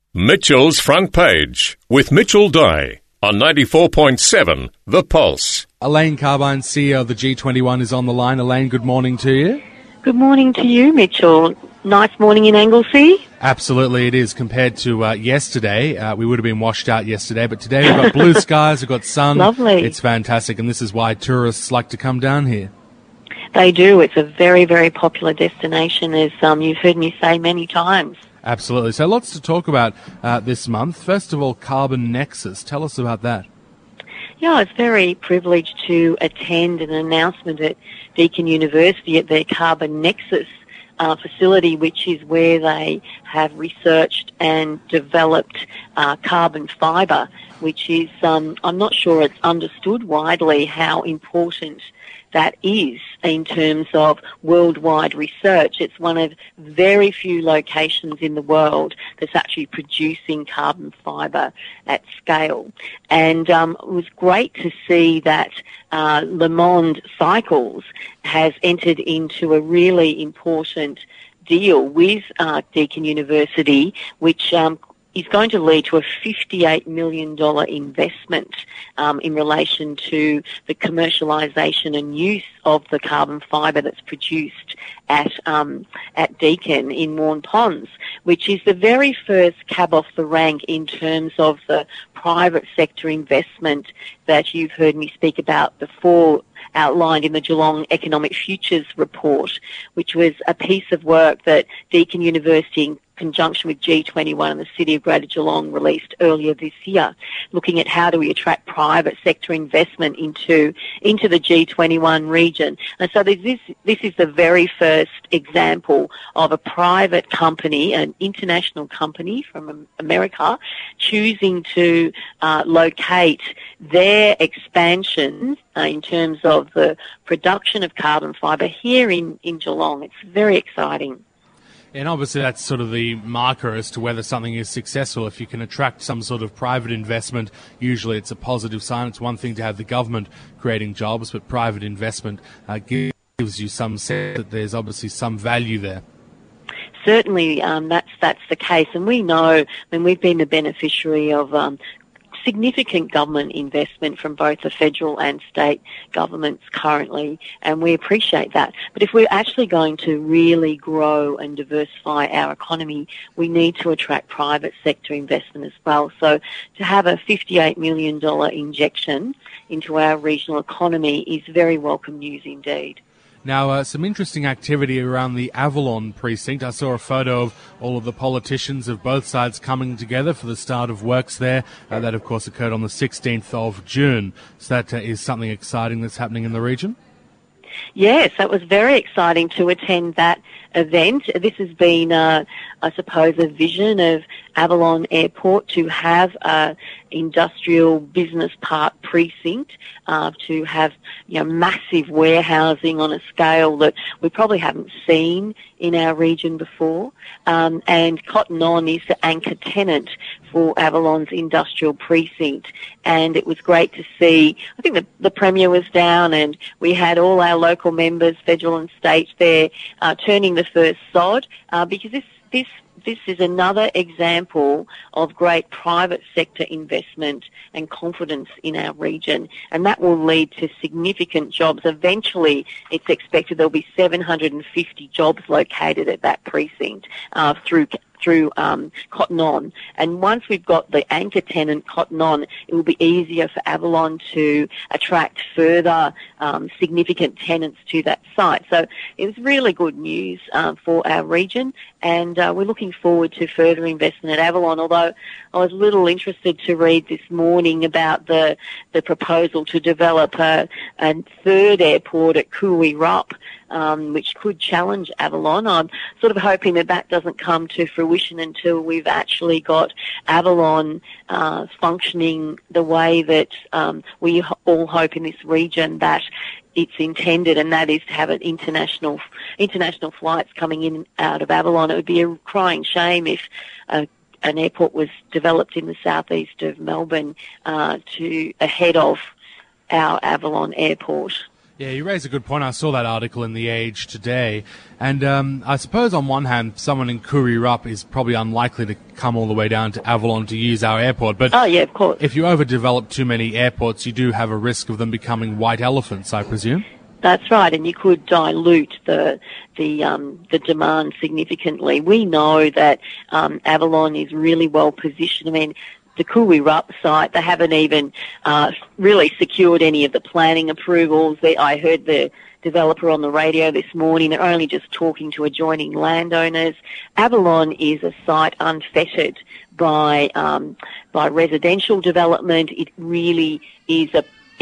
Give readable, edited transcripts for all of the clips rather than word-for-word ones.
Mitchell's Front Page with Mitchell Dye on 94.7 The Pulse. Elaine Carbine, CEO of the G21, is on the line. Elaine, good morning to you. Good morning to you, Mitchell. Nice morning in Anglesea. Absolutely it is. Compared to yesterday, we would have been washed out yesterday, but today we've got blue skies, we've got sun. Lovely. It's fantastic, and this is why tourists like to come down here. They do. It's a very, very popular destination, as you've heard me say many times. Absolutely. So lots to talk about this month. First of all, Carbon Nexus. Tell us about that. Yeah, I was very privileged to attend an announcement at Deakin University at their Carbon Nexus facility, which is where they have researched and developed carbon fibre, which is, I'm not sure it's understood widely how important that is in terms of worldwide research. It's one of very few locations in the world that's actually producing carbon fibre at scale. And it was great to see that Le Monde Cycles has entered into a really important deal with Deakin University, which is going to lead to a $58 million investment in relation to the commercialisation and use of the carbon fibre that's produced at Deakin in Waurn Ponds, which is the very first cab off the rank in terms of the private sector investment that you've heard me speak about before, outlined in the Geelong Economic Futures report, which was a piece of work that Deakin University, in conjunction with G21 and the City of Greater Geelong, released earlier this year, looking at how do we attract private sector investment into the G21 region. And so this is the very first example of a private company, an international company from America, choosing to locate their expansion in terms of the production of carbon fibre here in Geelong. It's very exciting. And obviously that's sort of the marker as to whether something is successful. If you can attract some sort of private investment, usually it's a positive sign. It's one thing to have the government creating jobs, but private investment gives you some sense that there's obviously some value there. Certainly, that's the case. And we know, we've been the beneficiary of significant government investment from both the federal and state governments currently, and we appreciate that. But if we're actually going to really grow and diversify our economy, we need to attract private sector investment as well. So to have a $58 million injection into our regional economy is very welcome news indeed. Now, some interesting activity around the Avalon precinct. I saw a photo of all of the politicians of both sides coming together for the start of works there. That, of course, occurred on the 16th of June. So that is something exciting that's happening in the region? Yes, that was very exciting to attend that event. This has been, I suppose, a vision of Avalon Airport to have a industrial business park precinct, to have massive warehousing on a scale that we probably haven't seen in our region before. And Cotton On is the anchor tenant for Avalon's industrial precinct. And it was great to see, I think the Premier was down and we had all our local members, federal and state, there turning the first sod, because this is another example of great private sector investment and confidence in our region, and that will lead to significant jobs. Eventually, it's expected there'll be 750 jobs located at that precinct through Cotton On. And once we've got the anchor tenant, Cotton On, it will be easier for Avalon to attract further significant tenants to that site. So it was really good news for our region, and we're looking forward to further investment at Avalon, although I was a little interested to read this morning about the proposal to develop a third airport at Cooley Rup, which could challenge Avalon. I'm sort of hoping that doesn't come to fruition until we've actually got Avalon functioning the way that we all hope in this region that it's intended, and that is to have an international flights coming in and out of Avalon. It would be a crying shame if an airport was developed in the southeast of Melbourne ahead of our Avalon Airport. Yeah, you raise a good point. I saw that article in The Age today. And I suppose on one hand, someone in Cooroorup is probably unlikely to come all the way down to Avalon to use our airport. But oh, yeah, of course. If you overdevelop too many airports, you do have a risk of them becoming white elephants, I presume. That's right, and you could dilute the demand significantly. We know that Avalon is really well positioned. I mean, the Cooroorup site, they haven't even really secured any of the planning approvals. I heard the developer on the radio this morning. They're only just talking to adjoining landowners. Avalon is a site unfettered by residential development. It really is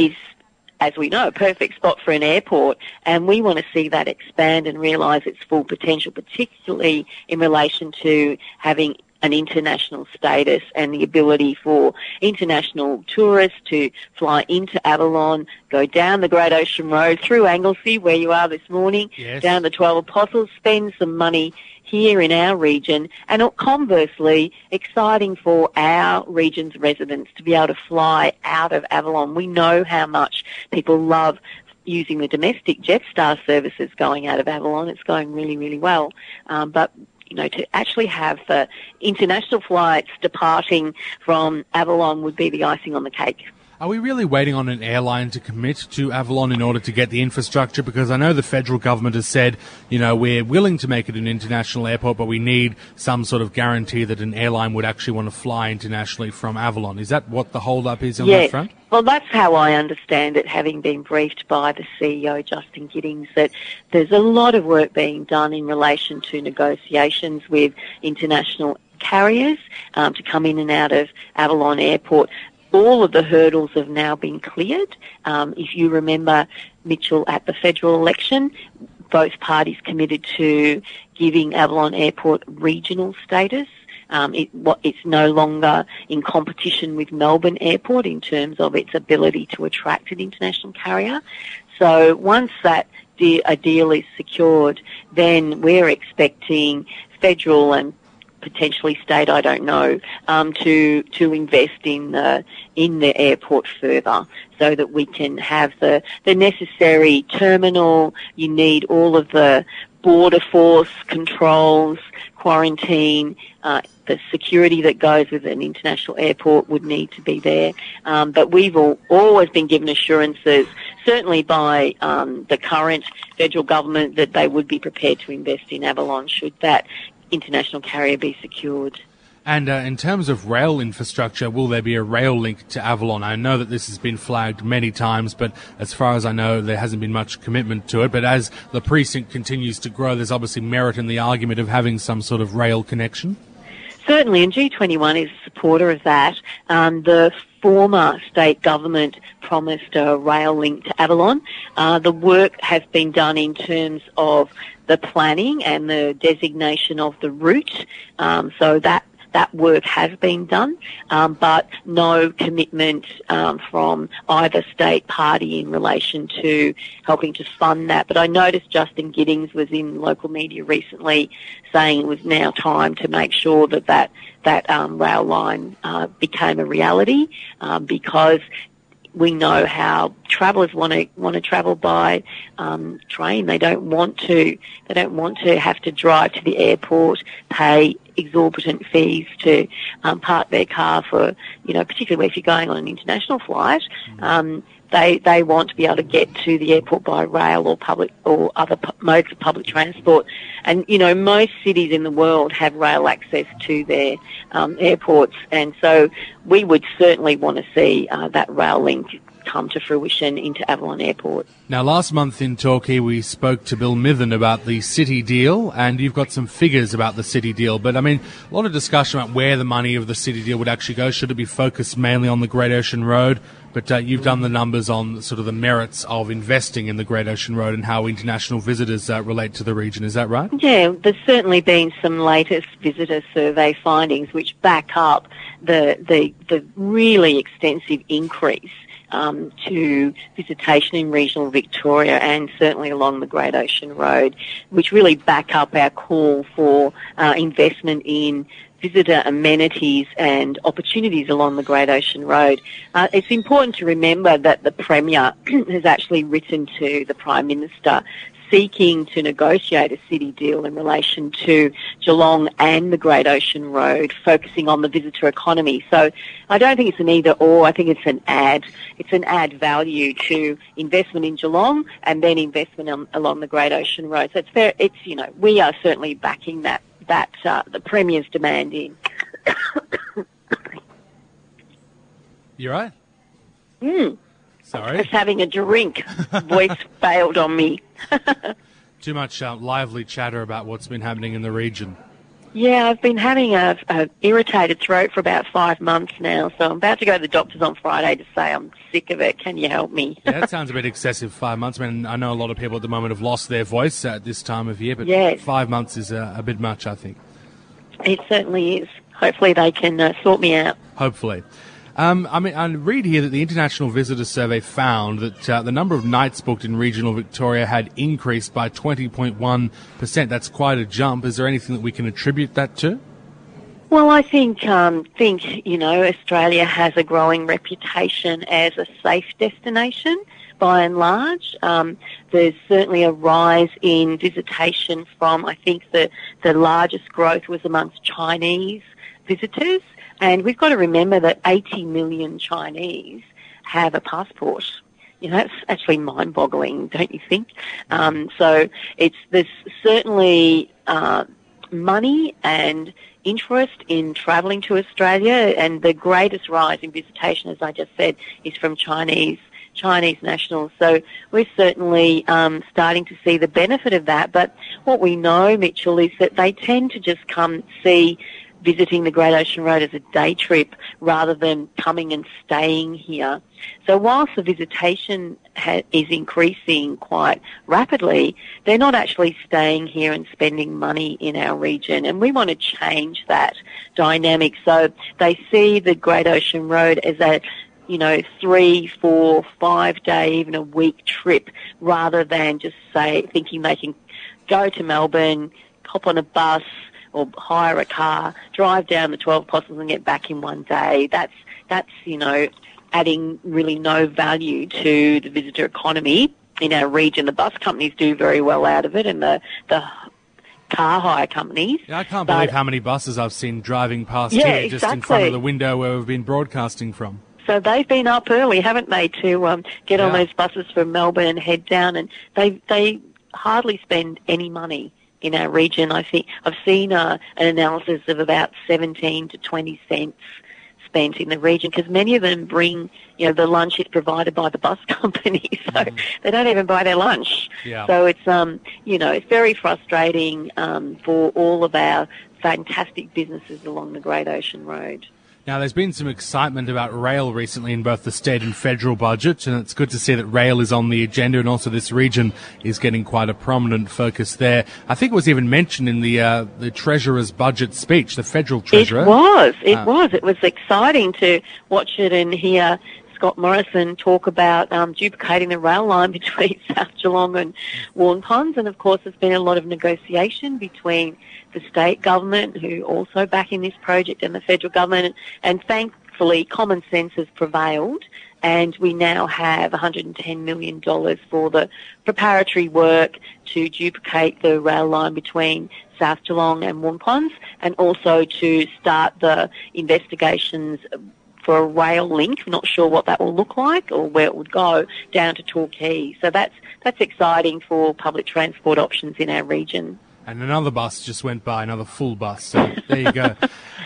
as we know, a perfect spot for an airport, and we want to see that expand and realise its full potential, particularly in relation to having an international status and the ability for international tourists to fly into Avalon, go down the Great Ocean Road through Anglesey, where you are this morning, yes, down the 12 Apostles, spend some money here in our region, and conversely, exciting for our region's residents to be able to fly out of Avalon. We know how much people love using the domestic Jetstar services going out of Avalon. It's going really, really well. But to actually have the international flights departing from Avalon would be the icing on the cake. Are we really waiting on an airline to commit to Avalon in order to get the infrastructure? Because I know the federal government has said, we're willing to make it an international airport, but we need some sort of guarantee that an airline would actually want to fly internationally from Avalon. Is that what the hold-up is on that front? Well, that's how I understand it, having been briefed by the CEO, Justin Giddings, that there's a lot of work being done in relation to negotiations with international carriers to come in and out of Avalon Airport. All of the hurdles have now been cleared. If you remember, Mitchell, at the federal election, both parties committed to giving Avalon Airport regional status. It's no longer in competition with Melbourne Airport in terms of its ability to attract an international carrier. So once a deal is secured, then we're expecting federal and potentially state, I don't know, to invest in the airport further, so that we can have the necessary terminal. You need all of the border force controls, quarantine, the security that goes with an international airport would need to be there. But we've always been given assurances, certainly by the current federal government, that they would be prepared to invest in Avalon should that international carrier be secured. And in terms of rail infrastructure, will there be a rail link to Avalon? I know that this has been flagged many times, but as far as I know, there hasn't been much commitment to it. But as the precinct continues to grow, there's obviously merit in the argument of having some sort of rail connection. Certainly, and G21 is a supporter of that. The former state government promised a rail link to Avalon. The work has been done in terms of the planning and the designation of the route, so that work has been done, but no commitment from either state party in relation to helping to fund that. But I noticed Justin Giddings was in local media recently saying it was now time to make sure that rail line became a reality, because we know how travellers want to travel by train. They don't want to have to drive to the airport, pay exorbitant fees to park their car for, particularly if you're going on an international flight. They want to be able to get to the airport by rail or other modes of public transport. And, most cities in the world have rail access to their airports. And so we would certainly want to see that rail link come to fruition into Avalon Airport. Now, last month in Torquay, we spoke to Bill Mithen about the city deal, and you've got some figures about the city deal. But, a lot of discussion about where the money of the city deal would actually go. Should it be focused mainly on the Great Ocean Road? But you've done the numbers on sort of the merits of investing in the Great Ocean Road and how international visitors relate to the region. Is that right? Yeah, there's certainly been some latest visitor survey findings which back up the really extensive increase to visitation in regional Victoria and certainly along the Great Ocean Road, which really back up our call for investment in visitor amenities and opportunities along the Great Ocean Road. It's important to remember that the Premier has actually written to the Prime Minister seeking to negotiate a city deal in relation to Geelong and the Great Ocean Road, focusing on the visitor economy. So I don't think it's an either or. I think it's an add. It's an add value to investment in Geelong and then investment along the Great Ocean Road. So it's fair. It's, you know, we are certainly backing that the Premier's demand in. You right? Sorry. I was having a drink. Voice failed on me. Too much lively chatter about what's been happening in the region. Yeah, I've been having a irritated throat for about 5 months now, so I'm about to go to the doctors on Friday to say I'm sick of it. Can you help me? Yeah, that sounds a bit excessive, 5 months. I mean, I know a lot of people at the moment have lost their voice at this time of year, but yes. 5 months is a bit much, I think. It certainly is. Hopefully they can sort me out. Hopefully. I mean, I read here that the International Visitor Survey found that the number of nights booked in regional Victoria had increased by 20.1%. That's quite a jump. Is there anything that we can attribute that to? Well, I think you know, Australia has a growing reputation as a safe destination by and large. There's certainly a rise in visitation from, I think the largest growth was amongst Chinese visitors. And we've got to remember that 80 million Chinese have a passport. You know, that's actually mind-boggling, don't you think? So there's certainly money and interest in travelling to Australia, and the greatest rise in visitation, as I just said, is from Chinese nationals. So we're certainly starting to see the benefit of that. But what we know, Mitchell, is that they tend to just come see visiting the Great Ocean Road as a day trip rather than coming and staying here. So whilst the visitation is increasing quite rapidly, they're not actually staying here and spending money in our region, and we want to change that dynamic. So they see the Great Ocean Road as a 3, 4, 5 day, even a week trip, rather than just thinking they can go to Melbourne, hop on a bus, or hire a car, drive down the 12 Apostles and get back in one day. That's adding really no value to the visitor economy in our region. The bus companies do very well out of it, and the car hire companies. Yeah, I can't believe how many buses I've seen driving past here just in front of the window where we've been broadcasting from. So they've been up early, haven't they, to get on those buses from Melbourne and head down, and they hardly spend any money in our region. I think I've seen an analysis of about 17 to 20 cents spent in the region, because many of them bring, the lunch is provided by the bus company, so they don't even buy their lunch. Yeah. So it's, it's very frustrating for all of our fantastic businesses along the Great Ocean Road. Now, there's been some excitement about rail recently in both the state and federal budget, and it's good to see that rail is on the agenda, and also this region is getting quite a prominent focus there. I think it was even mentioned in the Treasurer's budget speech, the federal Treasurer. It was. It was exciting to watch it and hear Scott Morrison talk about duplicating the rail line between South Geelong and Waurn Ponds, and of course there's been a lot of negotiation between the state government, who also backing this project, and the federal government, and thankfully common sense has prevailed, and we now have $110 million for the preparatory work to duplicate the rail line between South Geelong and Waurn Ponds, and also to start the investigations for a rail link. I'm not sure what that will look like or where it would go, down to Torquay. So that's exciting for public transport options in our region. And another bus just went by, another full bus. So there you go.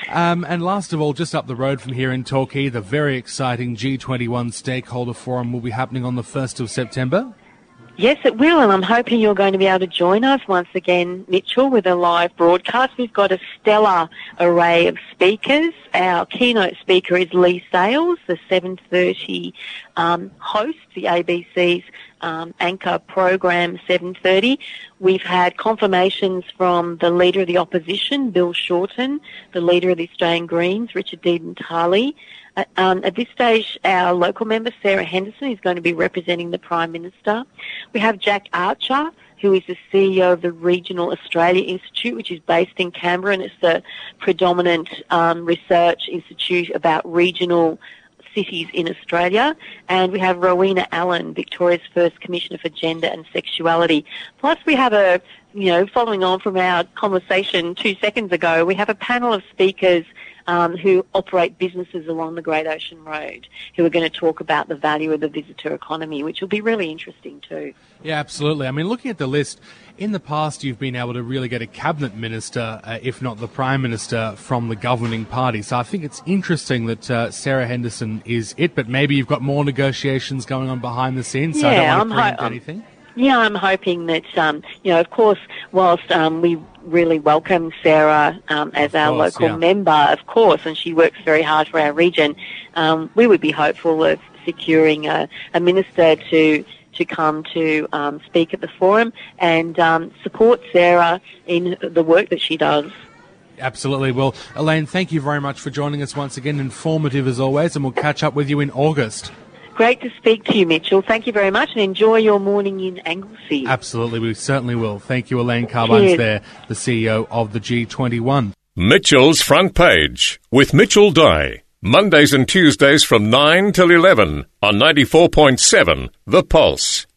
And last of all, just up the road from here in Torquay, the very exciting G21 Stakeholder Forum will be happening on the 1st of September. Yes, it will, and I'm hoping you're going to be able to join us once again, Mitchell, with a live broadcast. We've got a stellar array of speakers. Our keynote speaker is Lee Sales, the 7:30 host, the ABC's anchor program 7:30. We've had confirmations from the Leader of the Opposition, Bill Shorten, the Leader of the Australian Greens, Richard Dearden-Tarley. At this stage, our local member, Sarah Henderson, is going to be representing the Prime Minister. We have Jack Archer, who is the CEO of the Regional Australia Institute, which is based in Canberra, and it's the predominant research institute about regional cities in Australia. And we have Rowena Allen, Victoria's first Commissioner for Gender and Sexuality. Plus we have following on from our conversation 2 seconds ago, we have a panel of speakers who operate businesses along the Great Ocean Road, who are going to talk about the value of the visitor economy, which will be really interesting too. Yeah, absolutely. I mean, looking at the list, in the past you've been able to really get a cabinet minister, if not the Prime Minister, from the governing party. So I think it's interesting that Sarah Henderson is it, but maybe you've got more negotiations going on behind the scenes, so I don't want to preempt anything. Yeah, I'm hoping that, of course, whilst we really welcome Sarah as our local member, of course, and she works very hard for our region, we would be hopeful of securing a minister to come to speak at the forum and support Sarah in the work that she does. Absolutely. Well, Elaine, thank you very much for joining us once again. Informative as always, and we'll catch up with you in August. Great to speak to you, Mitchell. Thank you very much, and enjoy your morning in Anglesea. Absolutely, we certainly will. Thank you, Elaine Carbines there, the CEO of the G21. Mitchell's Front Page with Mitchell Dye. Mondays and Tuesdays from 9 till 11 on 94.7 The Pulse.